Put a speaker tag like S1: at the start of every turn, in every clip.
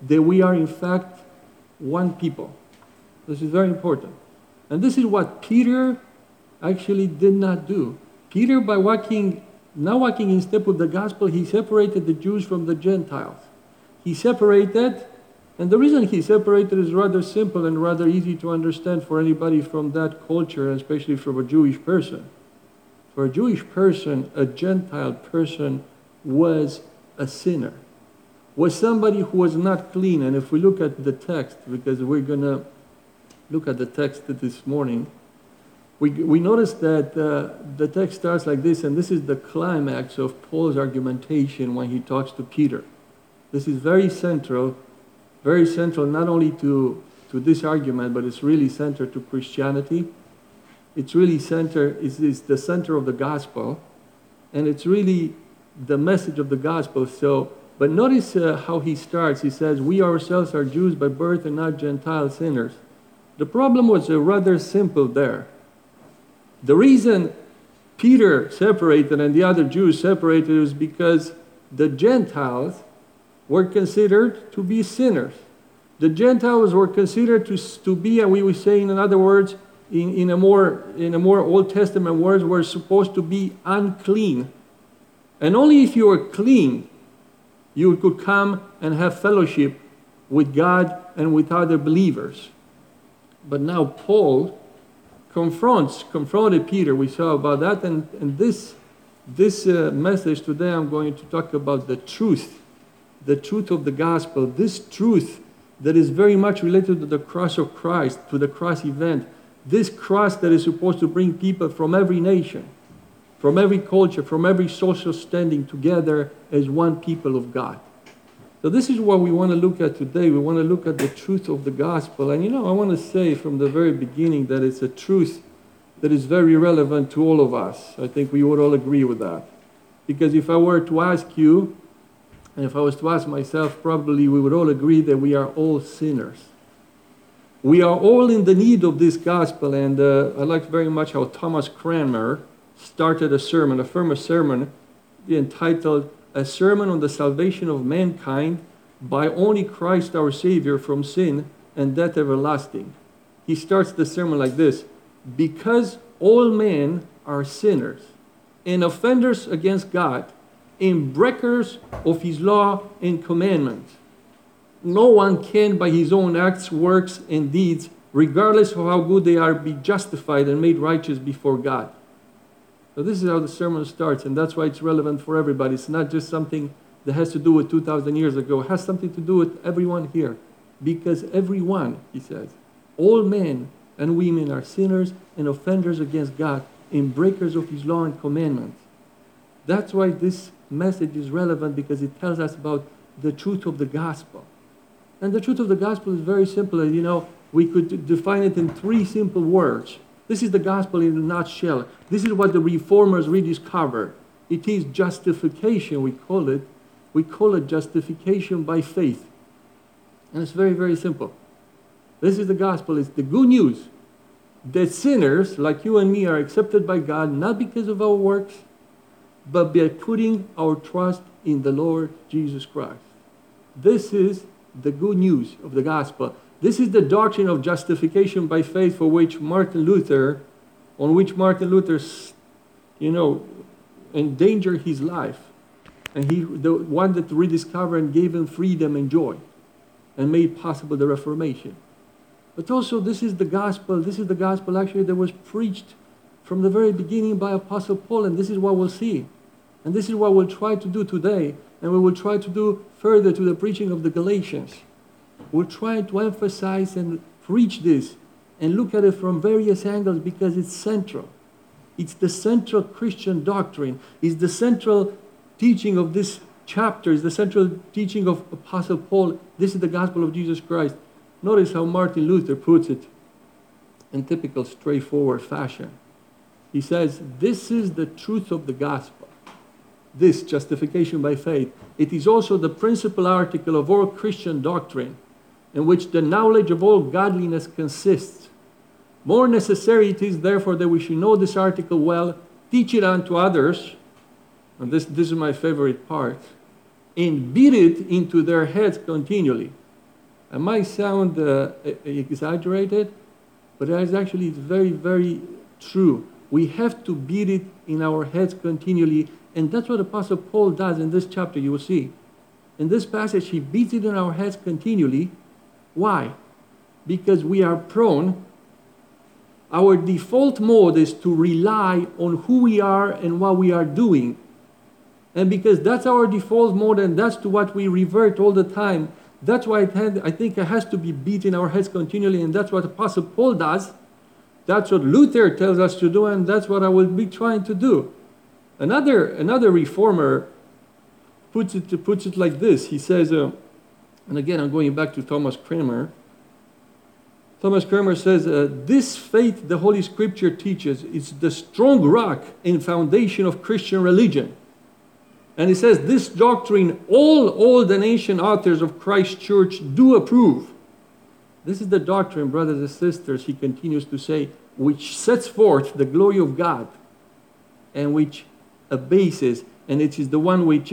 S1: that we are in fact one people. This is very important. And this is what Peter actually did not do. Peter, by not walking in step with the gospel, he separated the Jews from the Gentiles. He separated, and the reason he separated is rather simple and rather easy to understand for anybody from that culture, especially from a Jewish person. For a Jewish person, a Gentile person was a sinner, was somebody who was not clean. And if we look at the text, because we're going to look at the text this morning, we notice that the text starts like this, and this is the climax of Paul's argumentation when he talks to Peter. This is very central not only to this argument, but it's really central to Christianity. It's really it's the center of the gospel, and it's really the message of the gospel. But notice how he starts. He says, "We ourselves are Jews by birth and not Gentile sinners." The problem was rather simple there. The reason Peter separated and the other Jews separated was because the Gentiles were considered to be sinners. The Gentiles were considered to be, and we would say in other words, in a more Old Testament words, were supposed to be unclean. And only if you were clean, you could come and have fellowship with God and with other believers. But now Paul confronted Peter. We saw about that, and this message today I'm going to talk about the truth of the gospel, this truth that is very much related to the cross of Christ, to the cross event, this cross that is supposed to bring people from every nation, from every culture, from every social standing together as one people of God. So this is what we want to look at today. We want to look at the truth of the gospel. And I want to say from the very beginning that it's a truth that is very relevant to all of us. I think we would all agree with that. Because if I were to ask you, and if I was to ask myself, probably we would all agree that we are all sinners. We are all in the need of this gospel. And I like very much how Thomas Cranmer started a sermon entitled "A Sermon on the Salvation of Mankind by Only Christ our Savior from Sin and Death Everlasting." He starts the sermon like this: "Because all men are sinners and offenders against God and breakers of His law and commandments, no one can by his own acts, works, and deeds, regardless of how good they are, be justified and made righteous before God." So this is how the sermon starts, and that's why it's relevant for everybody. It's not just something that has to do with 2,000 years ago. It has something to do with everyone here. Because everyone, he says, all men and women are sinners and offenders against God and breakers of His law and commandments. That's why this message is relevant, because it tells us about the truth of the gospel. And the truth of the gospel is very simple. We could define it in 3 simple words. This is the gospel in a nutshell. This is what the reformers rediscovered. It is justification, we call it. We call it justification by faith. And it's very, very simple. This is the gospel. It's the good news that sinners like you and me are accepted by God, not because of our works, but by putting our trust in the Lord Jesus Christ. This is the good news of the gospel. This is the doctrine of justification by faith on which Martin Luther, endangered his life. And he wanted to rediscover and gave him freedom and joy and made possible the Reformation. But also this is the gospel actually that was preached from the very beginning by Apostle Paul, and this is what we'll see. And this is what we'll try to do today, and we will try to do further to the preaching of the Galatians. We're trying to emphasize and preach this and look at it from various angles because it's central. It's the central Christian doctrine. It's the central teaching of this chapter. It's the central teaching of Apostle Paul. This is the gospel of Jesus Christ. Notice how Martin Luther puts it in typical straightforward fashion. He says, this is the truth of the gospel. This justification by faith. It is also the principal article of all Christian doctrine, in which the knowledge of all godliness consists. More necessary it is, therefore, that we should know this article well, teach it unto others, and this is my favorite part, and beat it into their heads continually. It might sound exaggerated, but it is actually very, very true. We have to beat it in our heads continually, and that's what Apostle Paul does in this chapter, you will see. In this passage, he beats it in our heads continually. Why? Because we are prone, our default mode is to rely on who we are and what we are doing. And because that's our default mode and that's to what we revert all the time, that's why I think it has to be beat in our heads continually, and that's what Apostle Paul does. That's what Luther tells us to do, and that's what I will be trying to do. Another reformer puts it like this. He says, and again, I'm going back to Thomas Cranmer. Thomas Cranmer says, this faith the Holy Scripture teaches is the strong rock and foundation of Christian religion. And he says, this doctrine all the ancient authors of Christ's church do approve. This is the doctrine, brothers and sisters, he continues to say, which sets forth the glory of God and which abases, and it is the one which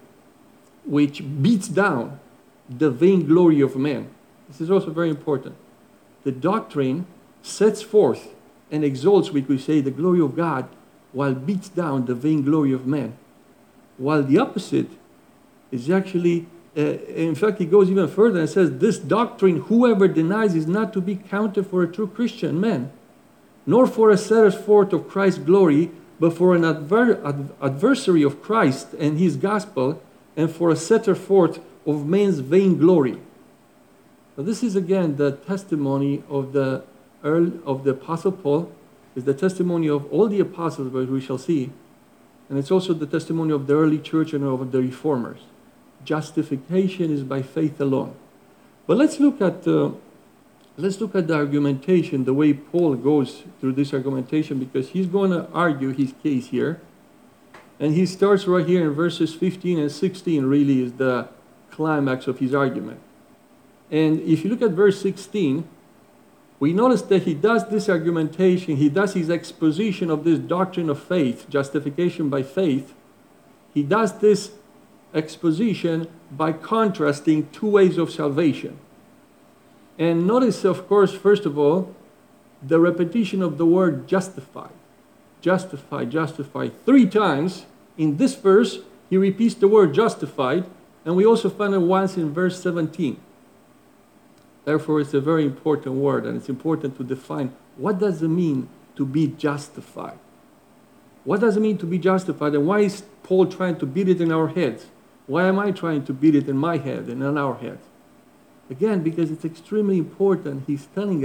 S1: beats down the vainglory of man. This is also very important. The doctrine sets forth and exalts, we could say, the glory of God, while beats down the vainglory of man. While the opposite is actually, in fact, he goes even further and says, this doctrine, whoever denies is not to be counted for a true Christian man, nor for a setter forth of Christ's glory, but for an adversary of Christ and his gospel, and for a setter forth of man's vainglory. Now, this is again the testimony of the Apostle Paul, is the testimony of all the apostles, which we shall see, and it's also the testimony of the early church and of the reformers. Justification is by faith alone. But let's look at the argumentation, the way Paul goes through this argumentation, because he's going to argue his case here. And he starts right here in verses 15 and 16, really is the climax of his argument. And if you look at verse 16, we notice that he does this argumentation, he does his exposition of this doctrine of faith, justification by faith. He does this exposition by contrasting two ways of salvation. And notice, of course, first of all, the repetition of the word justified. Justified, justified. 3 times in this verse, he repeats the word justified, and we also find it once in verse 17. Therefore, it's a very important word, and it's important to define what does it mean to be justified. What does it mean to be justified, and why is Paul trying to beat it in our heads? Why am I trying to beat it in my head and in our heads? Again, because it's extremely important. He's telling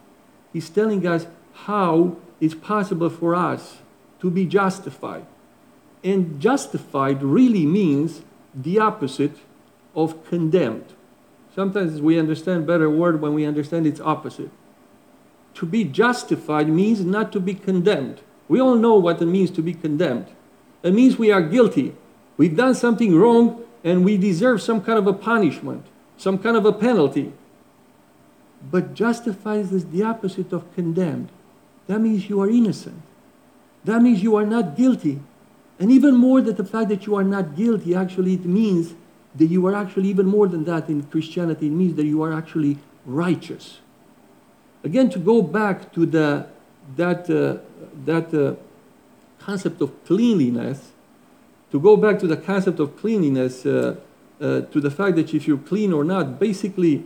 S1: us how it's possible for us to be justified. And justified really means the opposite of condemned. Sometimes we understand better word when we understand its opposite. To be justified means not to be condemned. We all know what it means to be condemned. It means we are guilty. We've done something wrong and we deserve some kind of a punishment, some kind of a penalty. But justified is the opposite of condemned. That means you are innocent. That means you are not guilty. And even more than the fact that you are not guilty, actually it means that you are actually even more than that in Christianity. It means that you are actually righteous. Again, to go back to that concept of cleanliness, to the fact that if you're clean or not, basically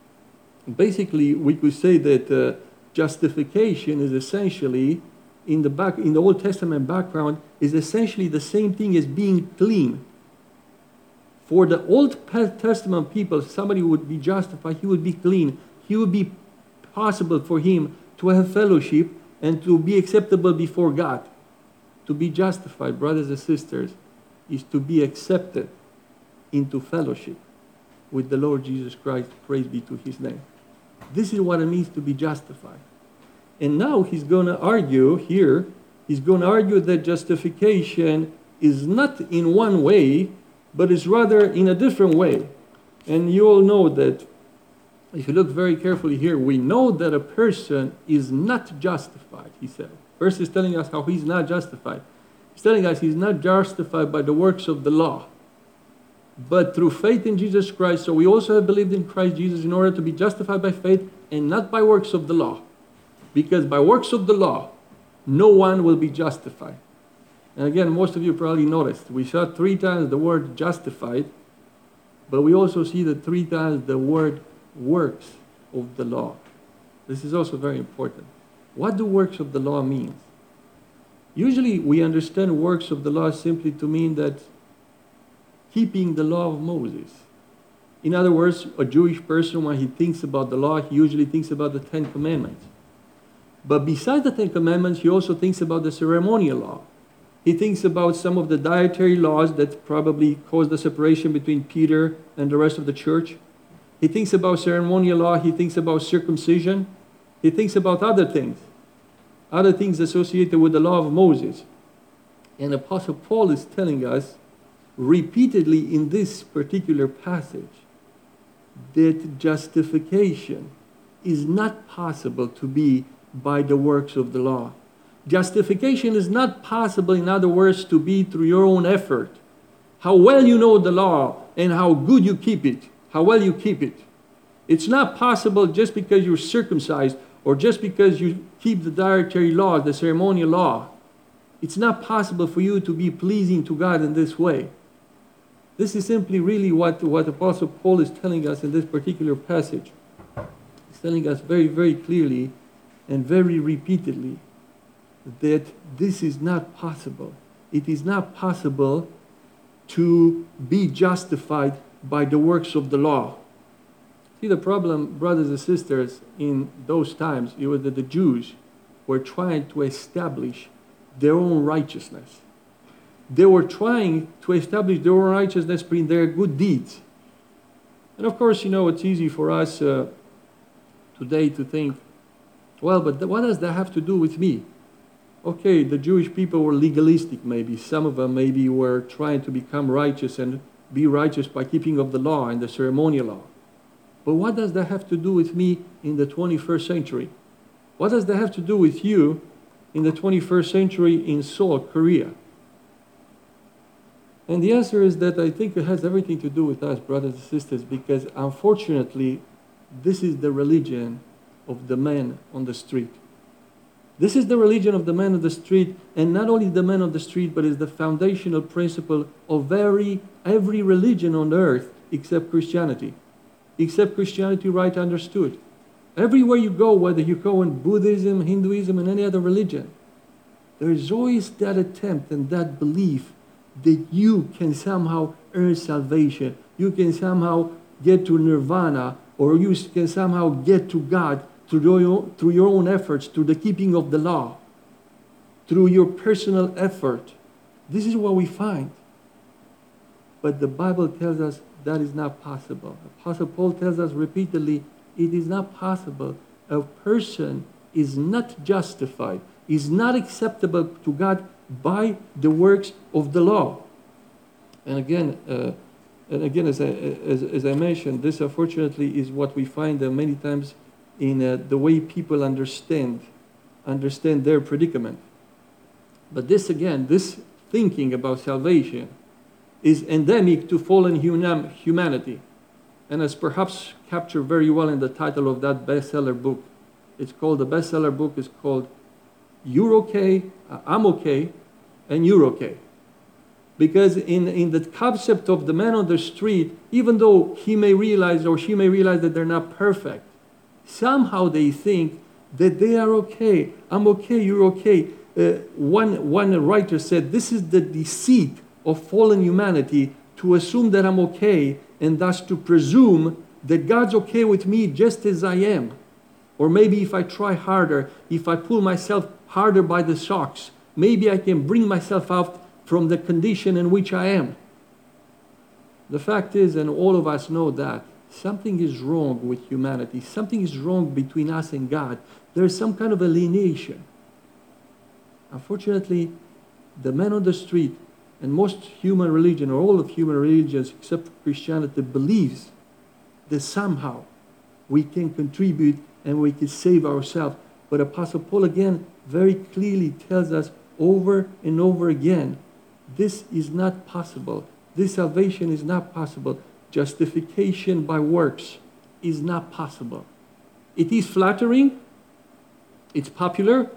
S1: we could say that justification is essentially, in the Old Testament background, is essentially the same thing as being clean. For the Old Testament people, somebody would be justified, he would be clean. He would be possible for him to have fellowship and to be acceptable before God. To be justified, brothers and sisters, is to be accepted into fellowship with the Lord Jesus Christ. Praise be to his name. This is what it means to be justified. And now he's going to argue here, that justification is not in one way, but is rather in a different way. And you all know that, if you look very carefully here, we know that a person is not justified, he said. First, he's telling us how he's not justified. He's telling us he's not justified by the works of the law, but through faith in Jesus Christ. So we also have believed in Christ Jesus in order to be justified by faith and not by works of the law. Because by works of the law, no one will be justified. And again, most of you probably noticed, we saw 3 times the word justified, but we also see the 3 times the word works of the law. This is also very important. What do works of the law mean? Usually we understand works of the law simply to mean that keeping the law of Moses. In other words, a Jewish person, when he thinks about the law, he usually thinks about the 10 commandments. But besides the 10 commandments, he also thinks about the ceremonial law. He thinks about some of the dietary laws that probably caused the separation between Peter and the rest of the church. He thinks about ceremonial law. He thinks about circumcision. He thinks about other things associated with the law of Moses. And Apostle Paul is telling us repeatedly in this particular passage that justification is not possible to be by the works of the law. Justification is not possible, in other words, to be through your own effort. How well you know the law and how good you keep it, how well you keep it. It's not possible just because you're circumcised or just because you keep the dietary laws, the ceremonial law. It's not possible for you to be pleasing to God in this way. This is simply really what Apostle Paul is telling us in this particular passage. He's telling us very, very clearly and very repeatedly that this is not possible. It is not possible to be justified by the works of the law. See, the problem, brothers and sisters, in those times, it was that the Jews were trying to establish their own righteousness. They were trying to establish their own righteousness in their good deeds. And of course, it's easy for us today to think, well, but what does that have to do with me? Okay, the Jewish people were legalistic maybe. Some of them maybe were trying to become righteous and be righteous by keeping of the law and the ceremonial law. But what does that have to do with me in the 21st century? What does that have to do with you in the 21st century in Seoul, Korea? And the answer is that I think it has everything to do with us, brothers and sisters, because unfortunately, this is the religion of the man on the street. This is the religion of the man on the street, and not only the man on the street, but is the foundational principle of every religion on earth except Christianity. Except Christianity right understood. Everywhere you go, whether you go in Buddhism, Hinduism, and any other religion, there is always that attempt and that belief that you can somehow earn salvation. You can somehow get to nirvana, or you can somehow get to God through your own efforts, through the keeping of the law, through your personal effort. This is what we find. But the Bible tells us that is not possible. Apostle Paul tells us repeatedly, it is not possible. A person is not justified, is not acceptable to God by the works of the law. And again, as I mentioned, this unfortunately is what we find many times in the way people understand their predicament. But this thinking about salvation is endemic to fallen humanity, and is perhaps captured very well in the title of that bestseller book. The bestseller book is called You're Okay, I'm Okay, and You're Okay. Because in the concept of the man on the street, even though he may realize or she may realize that they're not perfect, somehow they think that they are okay. I'm okay, you're okay. One writer said, this is the deceit of fallen humanity, to assume that I'm okay and thus to presume that God's okay with me just as I am. Or maybe if I try harder, if I pull myself harder by the socks, maybe I can bring myself out from the condition in which I am. The fact is, and all of us know that, something is wrong with humanity. Something is wrong between us and God. There is some kind of alienation. Unfortunately, the man on the street and most human religion, or all of human religions except Christianity, believes that somehow we can contribute and we can save ourselves. But Apostle Paul again very clearly tells us over and over again, this is not possible. This salvation is not possible. Justification by works is not possible. It is flattering, it's popular,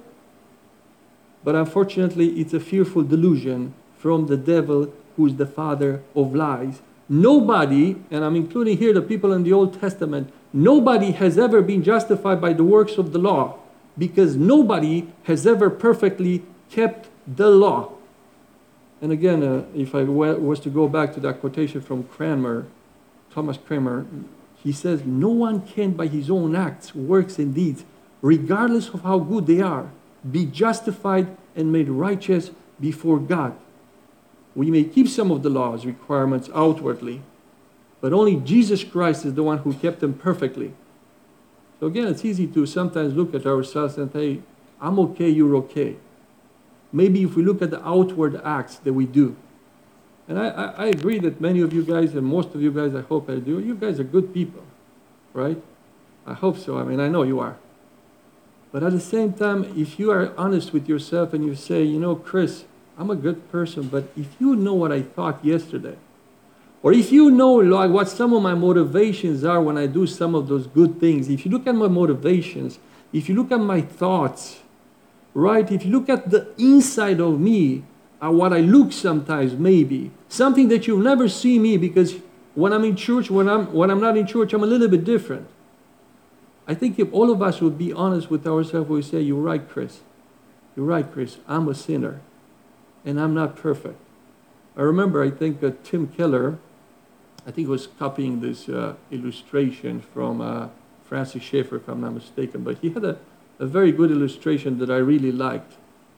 S1: but unfortunately it's a fearful delusion from the devil, who is the father of lies. Nobody, and I'm including here the people in the Old Testament, nobody has ever been justified by the works of the law, because nobody has ever perfectly kept the law. And again, if I was to go back to that quotation from Cranmer, Thomas Cranmer, he says, no one can by his own acts, works and deeds, regardless of how good they are, be justified and made righteous before God. We may keep some of the law's requirements outwardly, but only Jesus Christ is the one who kept them perfectly. So again, it's easy to sometimes look at ourselves and say, I'm okay, you're okay. Maybe if we look at the outward acts that we do. And I agree that many of you guys, and most of you guys, I hope I do, you guys are good people, right? I hope so. I mean, I know you are. But at the same time, if you are honest with yourself and you say, you know, Chris, I'm a good person, but if you know what I thought yesterday, or if you know like what some of my motivations are when I do some of those good things, if you look at my motivations, if you look at my thoughts, right, if you look at the inside of me, what I look sometimes maybe, something that you'll never see me, because when I'm in church, when I'm not in church, I'm a little bit different. I think if all of us would be honest with ourselves, we say, you're right, Chris. You're right, Chris. I'm a sinner, and I'm not perfect. I remember, I think Tim Keller, I think was copying this illustration from Francis Schaeffer, if I'm not mistaken, but he had a very good illustration that I really liked.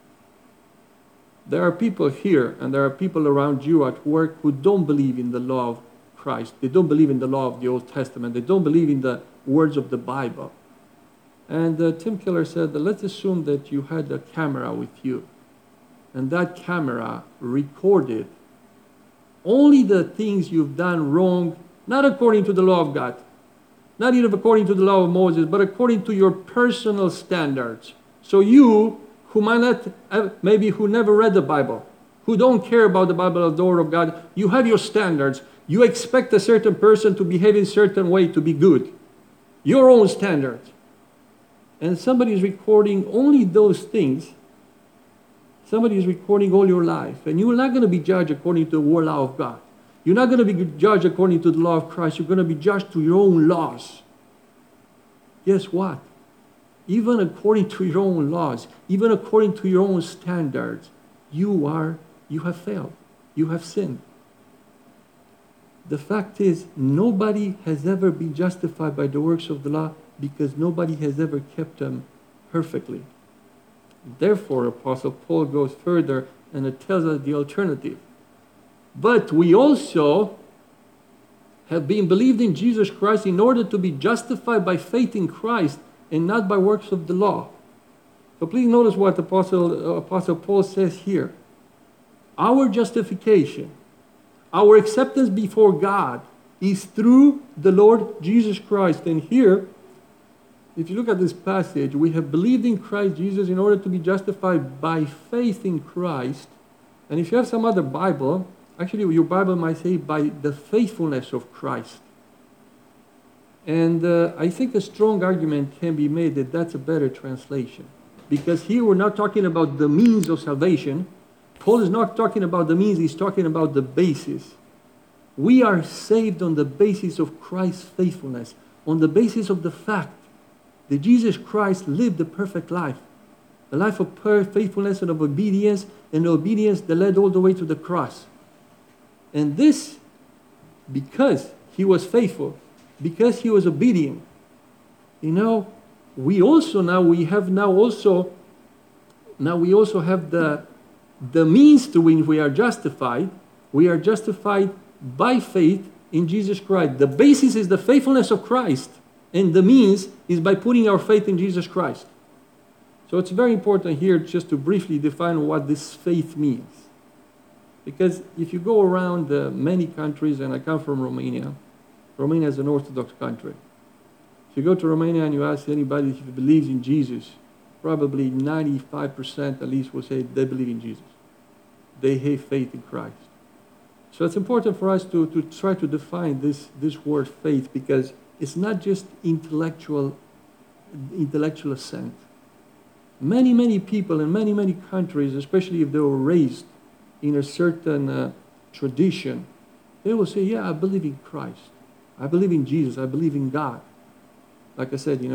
S1: There are people here and there are people around you at work who don't believe in the law of Christ. They don't believe in the law of the Old Testament. They don't believe in the words of the Bible. And Tim Keller said that let's assume that you had a camera with you, and that camera recorded only the things you've done wrong, not according to the law of God, not even according to the law of Moses, but according to your personal standards. So you, who might not, maybe who never read the Bible, who don't care about the Bible or the Word of God, you have your standards. You expect a certain person to behave in a certain way to be good. Your own standards. And somebody is recording only those things. Somebody is recording all your life. And you're not going to be judged according to the law of God. You're not going to be judged according to the law of Christ. You're going to be judged to your own laws. Guess what? Even according to your own laws, even according to your own standards, you have failed. You have sinned. The fact is, nobody has ever been justified by the works of the law because nobody has ever kept them perfectly. Therefore, Apostle Paul goes further and it tells us the alternative. But we also have been believed in Jesus Christ in order to be justified by faith in Christ and not by works of the law. So please notice what Apostle Paul says here. Our justification, our acceptance before God is through the Lord Jesus Christ. And here, if you look at this passage, we have believed in Christ Jesus in order to be justified by faith in Christ. And if you have some other Bible, actually your Bible might say by the faithfulness of Christ. And I think a strong argument can be made that that's a better translation. Because here we're not talking about the means of salvation. Paul is not talking about the means, he's talking about the basis. We are saved on the basis of Christ's faithfulness, on the basis of the fact that Jesus Christ lived the perfect life, a life of faithfulness and of obedience, and obedience that led all the way to the cross. And this, because he was faithful, because he was obedient, you know, we also have the means to which we are justified. We are justified by faith in Jesus Christ. The basis is the faithfulness of Christ, and the means is by putting our faith in Jesus Christ. So it's very important here just to briefly define what this faith means. Because if you go around many countries, and I come from Romania, Romania is an Orthodox country. If you go to Romania and you ask anybody if he believes in Jesus, probably 95% at least will say they believe in Jesus. They have faith in Christ. So it's important for us to try to define this word faith, because it's not just intellectual assent. Many people in many countries, especially if they were raised in a certain tradition, they will say, yeah, I believe in Christ. I believe in Jesus. I believe in God. Like I said,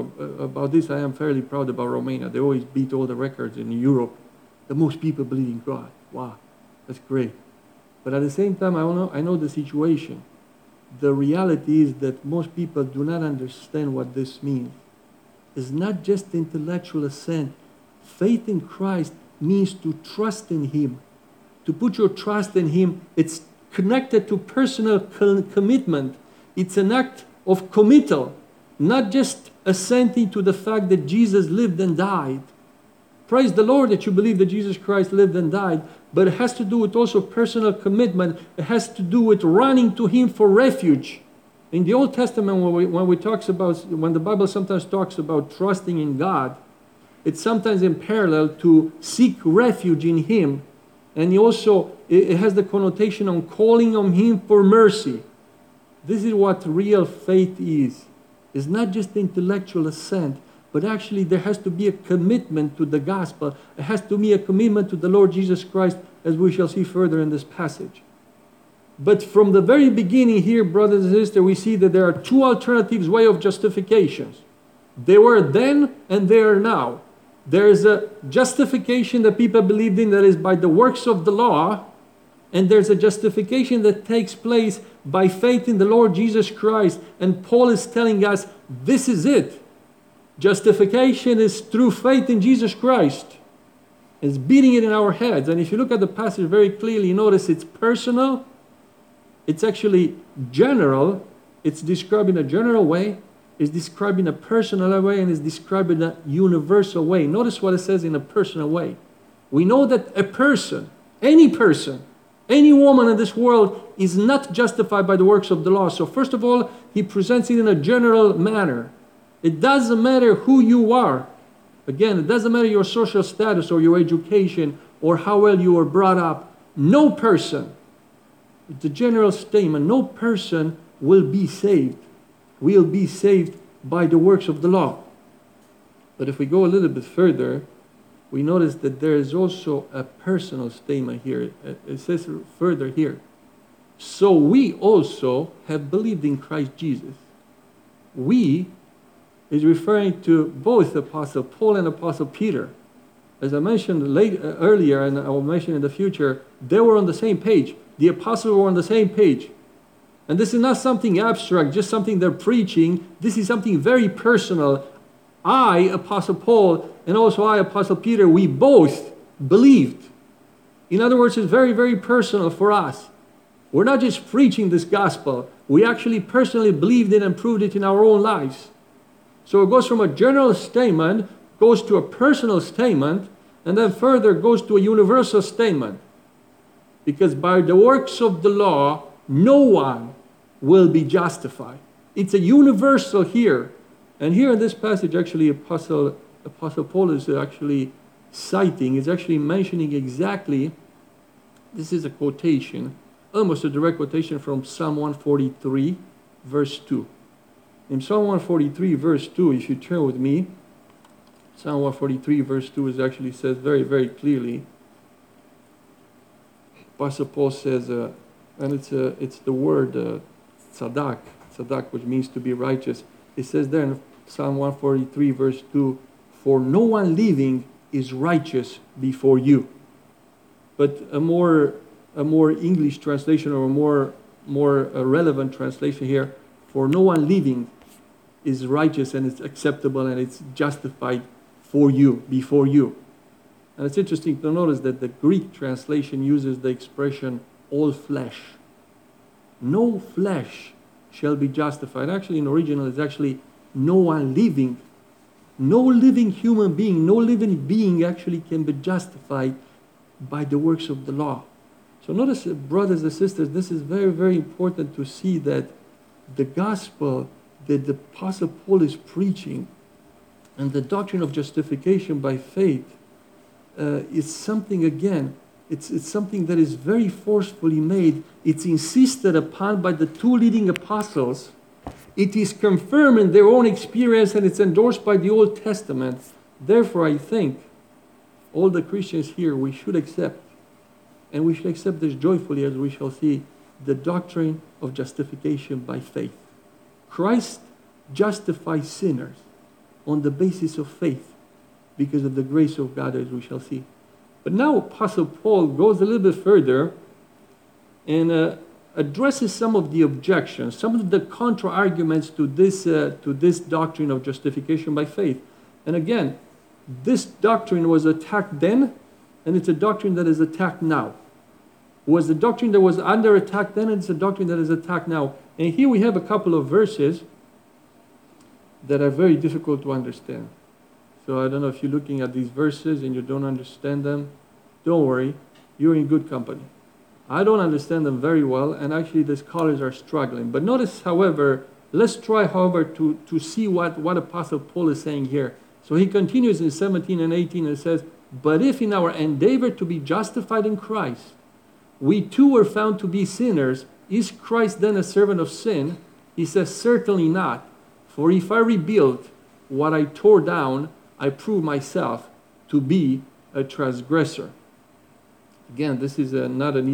S1: about this, I am fairly proud about Romania. They always beat all the records in Europe. The most people believe in God. Wow, that's great. But at the same time, I know the situation. The reality is that most people do not understand what this means. It's not just intellectual assent. Faith in Christ means to trust in Him. To put your trust in Him, it's connected to personal commitment. It's an act of committal, not just assenting to the fact that Jesus lived and died. Praise the Lord that you believe that Jesus Christ lived and died, but it has to do with also personal commitment. It has to do with running to Him for refuge. In the Old Testament, when the Bible sometimes talks about trusting in God, it's sometimes in parallel to seek refuge in Him. And it has the connotation on calling on Him for mercy. This is what real faith is. It's not just intellectual assent, but actually there has to be a commitment to the gospel. It has to be a commitment to the Lord Jesus Christ, as we shall see further in this passage. But from the very beginning here, brothers and sisters, we see that there are two alternatives way of justifications. They were then and they are now. There is a justification that people believed in that is by the works of the law, and there's a justification that takes place by faith in the Lord Jesus Christ. And Paul is telling us, this is it. Justification is through faith in Jesus Christ. It's beating it in our heads. And if you look at the passage very clearly, you notice it's personal. It's actually general. It's described in a general way. It's described in a personal way, and it's described in a universal way. Notice what it says in a personal way. We know that a person, any woman in this world is not justified by the works of the law. So first of all, he presents it in a general manner. It doesn't matter who you are. Again, it doesn't matter your social status or your education or how well you were brought up. No person, it's a general statement, no person will be saved by the works of the law. But if we go a little bit further, we notice that there is also a personal statement here. It says further here, so we also have believed in Christ Jesus. We is referring to both Apostle Paul and Apostle Peter. As I mentioned earlier, and I will mention in the future, they were on the same page. The apostles were on the same page. And this is not something abstract, just something they're preaching. This is something very personal. I, Apostle Paul, and also I, Apostle Peter, we both believed. In other words, it's very, very personal for us. We're not just preaching this gospel. We actually personally believed it and proved it in our own lives. So it goes from a general statement, goes to a personal statement, and then further goes to a universal statement. Because by the works of the law, no one will be justified. It's a universal here. And here in this passage, actually, Apostle Paul is actually citing, is actually mentioning exactly, this is a quotation, almost a direct quotation from Psalm 143, verse 2. In Psalm 143, verse 2, if you turn with me, Psalm 143, verse 2 is actually says very, very clearly. Apostle Paul says, and it's the word tzadak, which means to be righteous. It says there in Psalm 143, verse 2, for no one living is righteous before you. But a more English translation, or a more relevant translation here, for no one living is righteous and it's acceptable and it's justified for you, before you. And it's interesting to notice that the Greek translation uses the expression all flesh. No flesh shall be justified. Actually, in original, it's actually no one living. No living human being, no living being actually can be justified by the works of the law. So notice, brothers and sisters, this is very, very important to see that the gospel that the Apostle Paul is preaching and the doctrine of justification by faith is something, again, It's something that is very forcefully made. It's insisted upon by the two leading apostles. It is confirmed in their own experience, and it's endorsed by the Old Testament. Therefore, I think all the Christians here, we should accept, and we should accept this joyfully, as we shall see, the doctrine of justification by faith. Christ justifies sinners on the basis of faith because of the grace of God, as we shall see. But now Apostle Paul goes a little bit further and addresses some of the objections, some of the contra-arguments to this doctrine of justification by faith. And again, this doctrine was attacked then, and it's a doctrine that is attacked now. It was the doctrine that was under attack then, and it's a doctrine that is attacked now. And here we have a couple of verses that are very difficult to understand. So I don't know if you're looking at these verses and you don't understand them. Don't worry, you're in good company. I don't understand them very well, and actually the scholars are struggling. But notice, however, let's try, however, to see what Apostle Paul is saying here. So he continues in 17 and 18 and says, "But if in our endeavor to be justified in Christ, we too were found to be sinners, is Christ then a servant of sin?" He says, "Certainly not. For if I rebuild what I tore down, I prove myself to be a transgressor." Again, this is not an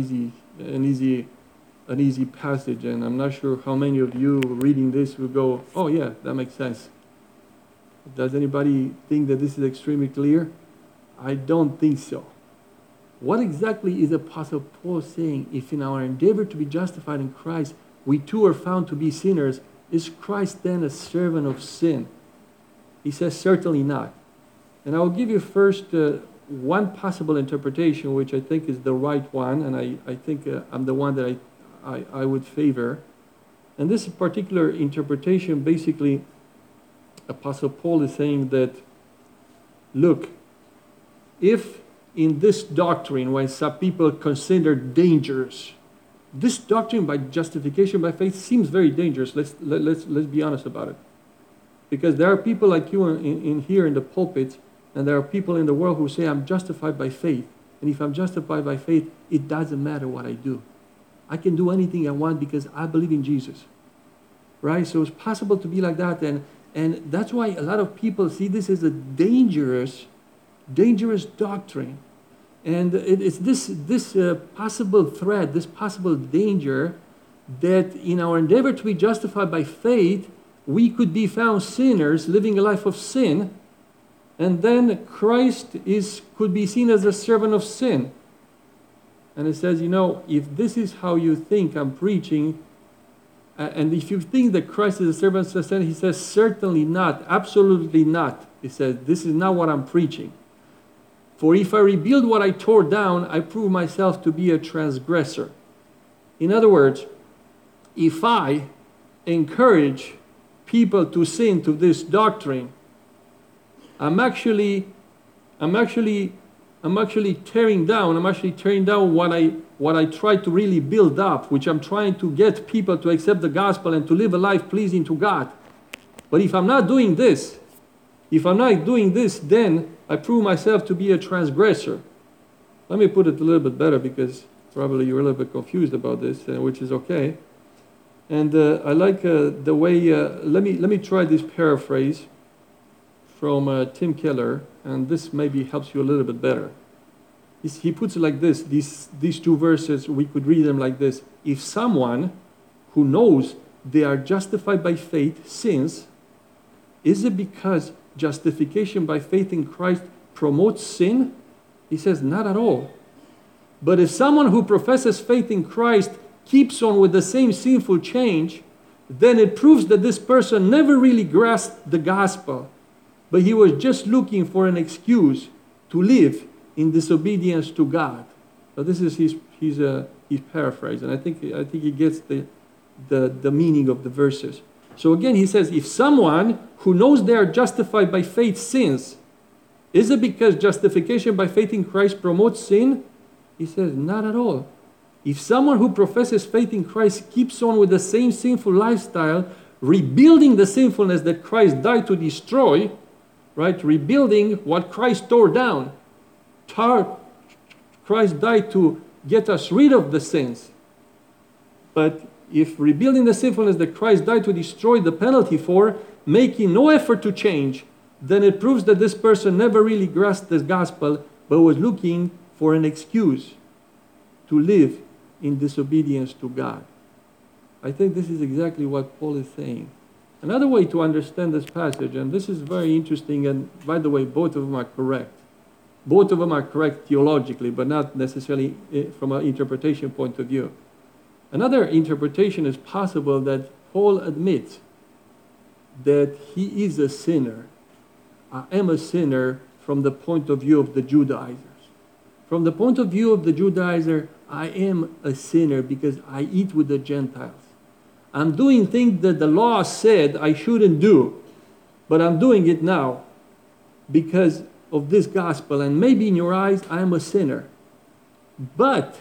S1: easy passage, and I'm not sure how many of you reading this will go, "Oh yeah, that makes sense." Does anybody think that this is extremely clear? I don't think so. What exactly is Apostle Paul saying? If in our endeavor to be justified in Christ, we too are found to be sinners, is Christ then a servant of sin? He says, certainly not. And I will give you first one possible interpretation, which I think is the right one, and I think I'm the one that I would favor. And this particular interpretation, basically, Apostle Paul is saying that, look, if in this doctrine, when some people consider dangerous, this doctrine by justification by faith seems very dangerous. Let's be honest about it. Because there are people like you in here in the pulpit, and there are people in the world who say, I'm justified by faith. And if I'm justified by faith, it doesn't matter what I do. I can do anything I want because I believe in Jesus. Right? So it's possible to be like that. And that's why a lot of people see this as a dangerous doctrine. And it's this possible threat, this possible danger that in our endeavor to be justified by faith, we could be found sinners living a life of sin, and then Christ could be seen as a servant of sin. And it says, if this is how you think I'm preaching, and if you think that Christ is a servant of sin, he says, certainly not, absolutely not. He says, this is not what I'm preaching. For if I rebuild what I tore down, I prove myself to be a transgressor. In other words, if I encourage people to sin to this doctrine, I'm actually tearing down what I try to really build up, which I'm trying to get people to accept the gospel and to live a life pleasing to God. But if I'm not doing this, then I prove myself to be a transgressor. Let me put it a little bit better, because probably you're a little bit confused about this, which is okay. And I like the way, let me try this paraphrase from Tim Keller, and this maybe helps you a little bit better. He puts it like this, these two verses, we could read them like this. If someone who knows they are justified by faith sins, is it because justification by faith in Christ promotes sin? He says, not at all. But if someone who professes faith in Christ keeps on with the same sinful change, then it proves that this person never really grasped the gospel, but he was just looking for an excuse to live in disobedience to God. So this is his paraphrase, and I think he gets the meaning of the verses. So again, he says, if someone who knows they are justified by faith sins, is it because justification by faith in Christ promotes sin? He says, not at all. If someone who professes faith in Christ keeps on with the same sinful lifestyle, rebuilding the sinfulness that Christ died to destroy, right? Rebuilding what Christ tore down. Christ died to get us rid of the sins. But if rebuilding the sinfulness that Christ died to destroy the penalty for, making no effort to change, then it proves that this person never really grasped the gospel, but was looking for an excuse to live in disobedience to God. I think this is exactly what Paul is saying. Another way to understand this passage, and this is very interesting, and by the way, both of them are correct. Both of them are correct theologically, but not necessarily from an interpretation point of view. Another interpretation is possible that Paul admits that he is a sinner. I am a sinner from the point of view of the Judaizers. From the point of view of the Judaizer, I am a sinner because I eat with the Gentiles. I'm doing things that the law said I shouldn't do, but I'm doing it now because of this gospel. And maybe in your eyes, I am a sinner. But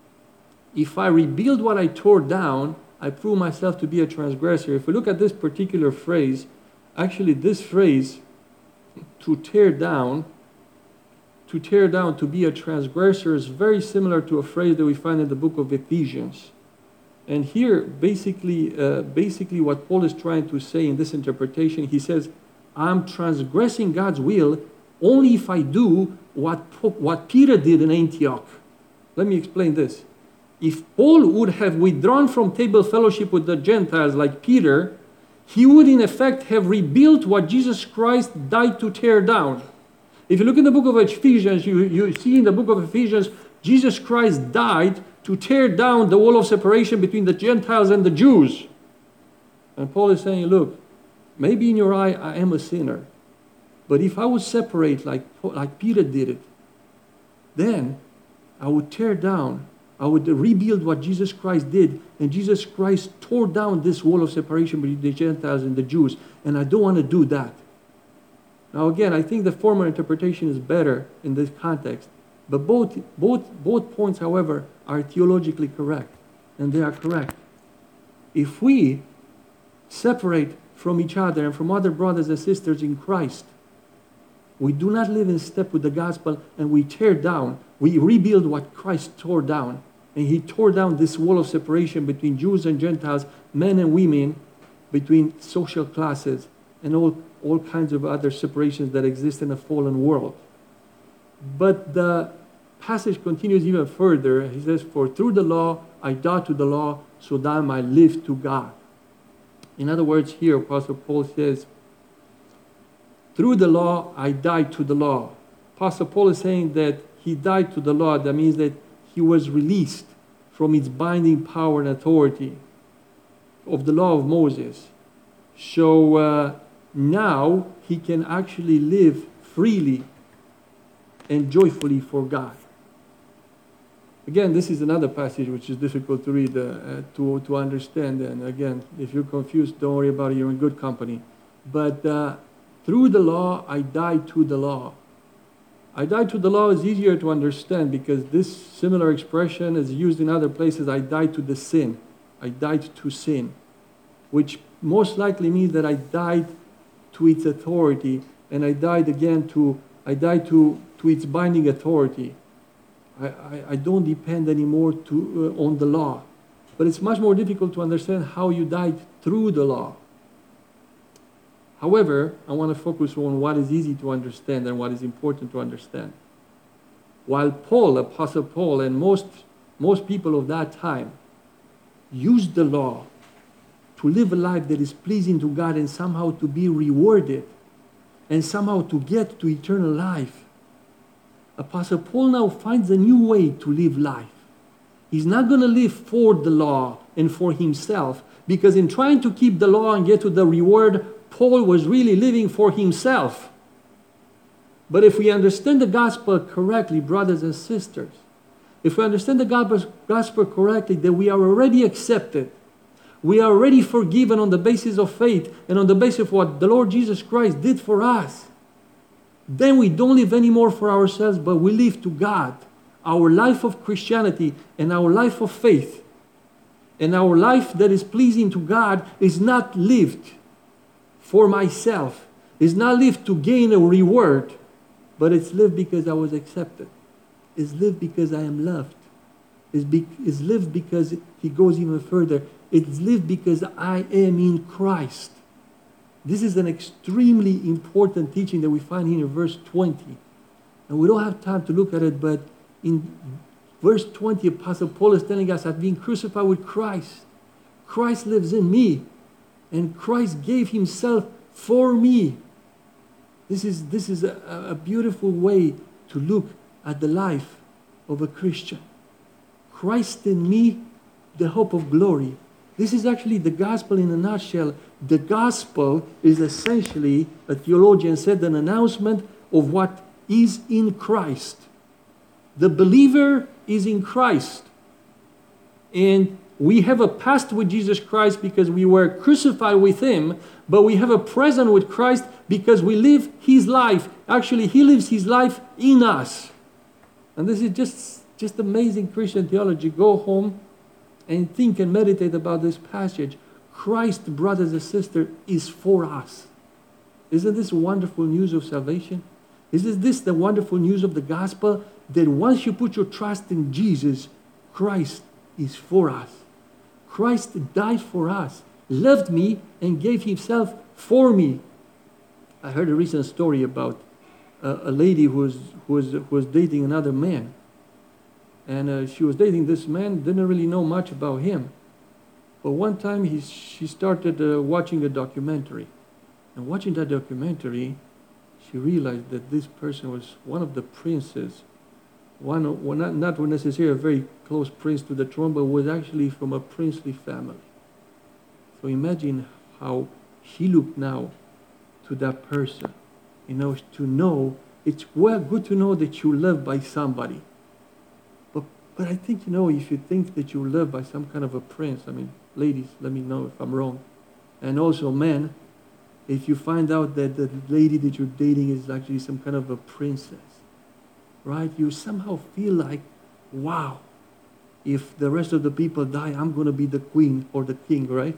S1: if I rebuild what I tore down, I prove myself to be a transgressor. If we look at this particular phrase, actually this phrase, to tear down, to be a transgressor, is very similar to a phrase that we find in the book of Ephesians. And here, basically what Paul is trying to say in this interpretation, he says, I'm transgressing God's will only if I do what Peter did in Antioch. Let me explain this. If Paul would have withdrawn from table fellowship with the Gentiles like Peter, he would in effect have rebuilt what Jesus Christ died to tear down. If you look in the book of Ephesians, you see in the book of Ephesians, Jesus Christ died to tear down the wall of separation between the Gentiles and the Jews. And Paul is saying, look, maybe in your eye I am a sinner, but if I would separate like Peter did it, then I would tear down, I would rebuild what Jesus Christ did, and Jesus Christ tore down this wall of separation between the Gentiles and the Jews, and I don't want to do that. Now again, I think the former interpretation is better in this context, but both points, however, are theologically correct, and they are correct. If we separate from each other and from other brothers and sisters in Christ, we do not live in step with the gospel, and we tear down, we rebuild what Christ tore down. And he tore down this wall of separation between Jews and Gentiles, men and women, between social classes, and all kinds of other separations that exist in a fallen world. But the passage continues even further. He says, for through the law I died to the law, so that I might live to God. In other words, here Apostle Paul says, through the law I died to the law. Apostle Paul is saying that he died to the law. That means that he was released from its binding power and authority of the law of Moses. So now he can actually live freely and joyfully for God. Again, this is another passage which is difficult to read, to understand. And again, if you're confused, don't worry about it, you're in good company. But through the law, I died to the law. I died to the law is easier to understand because this similar expression is used in other places. I died to the sin. I died to sin, which most likely means that I died to its authority, and I died to its binding authority. I don't depend anymore on the law. But it's much more difficult to understand how you died through the law. However, I want to focus on what is easy to understand and what is important to understand. While Paul, Apostle Paul, and most people of that time used the law to live a life that is pleasing to God and somehow to be rewarded and somehow to get to eternal life, Apostle Paul now finds a new way to live life. He's not going to live for the law and for himself, because in trying to keep the law and get to the reward, Paul was really living for himself. But if we understand the gospel correctly, brothers and sisters, if we understand the gospel correctly, that we are already accepted, we are already forgiven on the basis of faith and on the basis of what the Lord Jesus Christ did for us, then we don't live anymore for ourselves, but we live to God. Our life of Christianity and our life of faith and our life that is pleasing to God is not lived for myself, is not lived to gain a reward, but it's lived because I was accepted. is live because I am loved. Is live because he goes even further. It's live because I am in Christ. This is an extremely important teaching that we find here in verse 20. And we don't have time to look at it, but in verse 20, Apostle Paul is telling us, I've been crucified with Christ. Christ lives in me. And Christ gave himself for me. This is a beautiful way to look at the life of a Christian. Christ in me, the hope of glory. This is actually the gospel in a nutshell. The gospel is essentially, a theologian said, an announcement of what is in Christ. The believer is in Christ. And we have a past with Jesus Christ because we were crucified with him, but we have a present with Christ because we live his life. Actually, he lives his life in us. And this is just amazing Christian theology. Go home and think and meditate about this passage. Christ, brothers and sisters, is for us. Isn't this wonderful news of salvation? Isn't this the wonderful news of the gospel? That once you put your trust in Jesus, Christ is for us. Christ died for us, loved me, and gave himself for me. I heard a recent story about a lady who was dating another man. And she was dating this man, didn't really know much about him. But one time she started watching a documentary. And watching that documentary, she realized that this person was one of the princes. Not necessarily a very close prince to the throne, but was actually from a princely family. So imagine how she looked now to that person. To know, it's well good to know that you're loved by somebody. But I think, if you think that you're loved by some kind of a prince, ladies, let me know if I'm wrong. And also men, if you find out that the lady that you're dating is actually some kind of a princess, right? You somehow feel like, wow, if the rest of the people die, I'm going to be the queen or the king, right?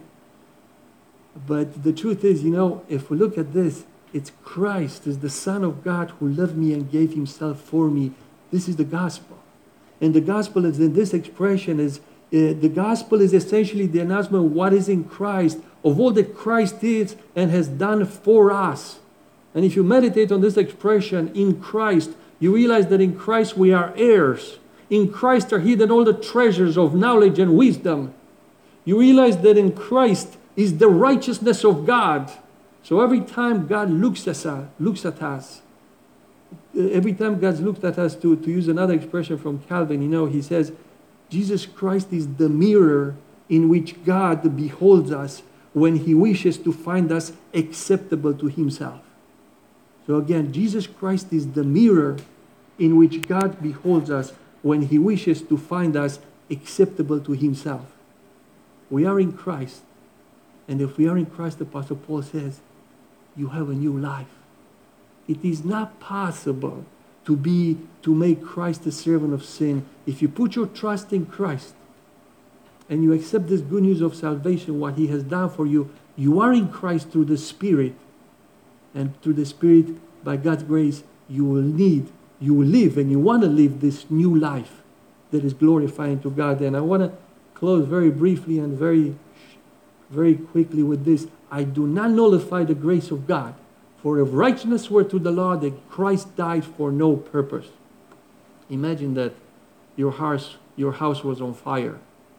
S1: But the truth is, if we look at this, it's Christ, is the Son of God who loved me and gave himself for me. This is the gospel. And the gospel is in this expression the gospel is essentially the announcement of what is in Christ, of all that Christ is and has done for us. And if you meditate on this expression, in Christ, you realize that in Christ we are heirs. In Christ are hidden all the treasures of knowledge and wisdom. You realize that in Christ is the righteousness of God. So every time God looks at us, every time God's looked at us, to use another expression from Calvin, he says, Jesus Christ is the mirror in which God beholds us when he wishes to find us acceptable to himself. So again, Jesus Christ is the mirror in which God beholds us when he wishes to find us acceptable to himself. We are in Christ. And if we are in Christ, the Apostle Paul says, you have a new life. It is not possible to make Christ a servant of sin. If you put your trust in Christ and you accept this good news of salvation, what he has done for you, you are in Christ through the Spirit. And through the Spirit, by God's grace, you will live and you want to live this new life that is glorifying to God. And I want to close very briefly and very, very quickly with this. I do not nullify the grace of God. For if righteousness were to the law, that Christ died for no purpose. Imagine that your house was on fire.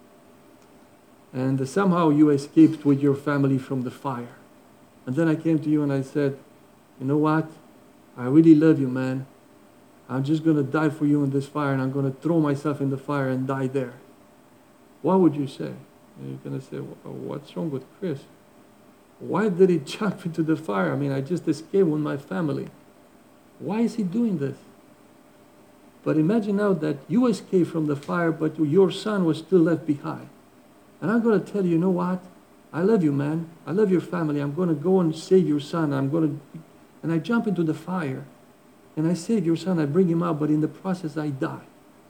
S1: And somehow you escaped with your family from the fire. And then I came to you and I said, you know what? I really love you, man. I'm just going to die for you in this fire, and I'm going to throw myself in the fire and die there. What would you say? And you're going to say, what's wrong with Chris? Why did he jump into the fire? I just escaped with my family. Why is he doing this? But imagine now that you escaped from the fire, but your son was still left behind. And I'm going to tell you, you know what? I love you, man. I love your family. I'm going to go and save your son. And I jump into the fire. And I save your son. I bring him out. But in the process, I die.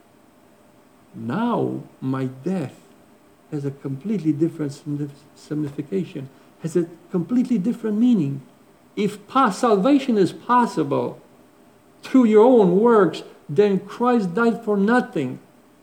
S1: Now, my death has a completely different signification. Has a completely different meaning. If salvation is possible through your own works, then Christ died for nothing.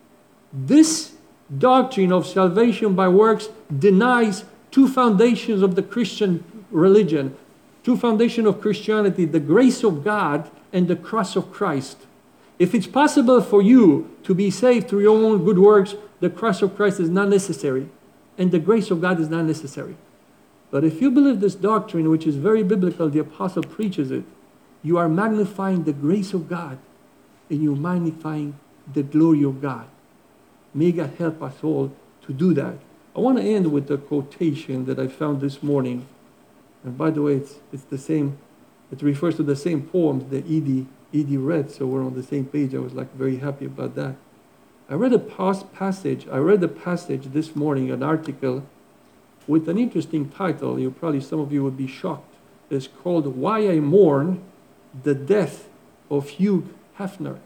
S1: This doctrine of salvation by works denies two foundations of the Christian religion, two foundations of Christianity, the grace of God and the cross of Christ. If it's possible for you to be saved through your own good works, the cross of Christ is not necessary, and the grace of God is not necessary. But if you believe this doctrine, which is very biblical, the apostle preaches it, you are magnifying the grace of God, and you're magnifying the glory of God. May God help us all to do that. I want to end with a quotation that I found this morning. And by the way, it's the same, it refers to the same poems that Edie read, so we're on the same page. I was very happy about that. I read a passage this morning, an article with an interesting title. Some of you would be shocked. It's called "Why I Mourn the Death of Hugh Hefner."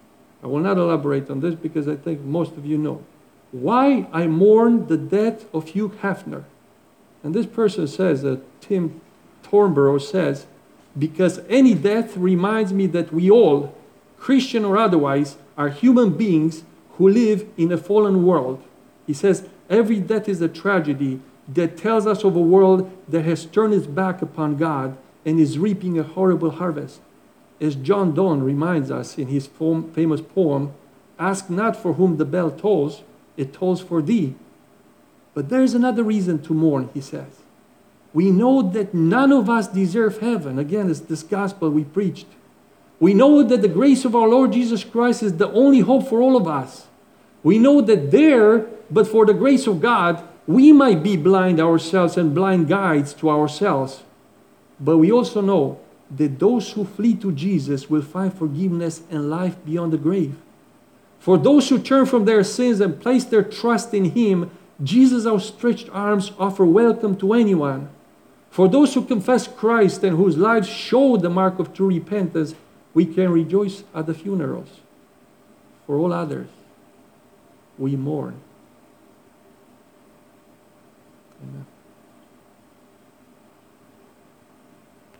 S1: I will not elaborate on this because I think most of you know. Why I mourn the death of Hugh Hefner. And this person says, Tim Thornborough says, because any death reminds me that we all, Christian or otherwise, are human beings who live in a fallen world. He says, every death is a tragedy that tells us of a world that has turned its back upon God and is reaping a horrible harvest. As John Donne reminds us in his famous poem, "Ask not for whom the bell tolls, it tolls for thee." But there's another reason to mourn, he says. We know that none of us deserve heaven. Again, it's this gospel we preached. We know that the grace of our Lord Jesus Christ is the only hope for all of us. We know that there, but for the grace of God, we might be blind ourselves and blind guides to ourselves. But we also know that those who flee to Jesus will find forgiveness and life beyond the grave. For those who turn from their sins and place their trust in Him, Jesus' outstretched arms offer welcome to anyone. For those who confess Christ and whose lives show the mark of true repentance, we can rejoice at the funerals. For all others, we mourn. Amen.